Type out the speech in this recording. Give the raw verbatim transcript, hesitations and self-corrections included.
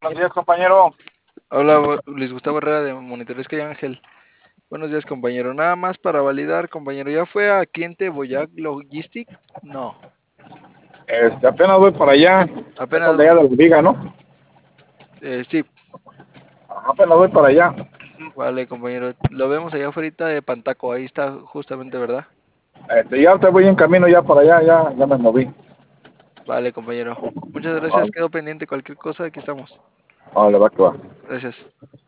Buenos días, compañero. Hola, bu- Luis Gustavo Herrera de Monitores que Ángel. Buenos días, compañero. Nada más para validar, compañero. ¿Ya fue a cliente Boyac Logistic? No, Este, apenas voy para allá. Es apenas. donde allá de la viga, ¿no? Eh, sí, Ajá, apenas voy para allá. vale, compañero. Lo vemos allá afuera de Pantaco. Ahí está justamente, ¿verdad? Este, ya te voy en camino ya para allá, ya, ya me moví. Vale, compañero. Muchas gracias. Vale, Quedo pendiente. Cualquier cosa, aquí estamos. vale, va que va. Gracias.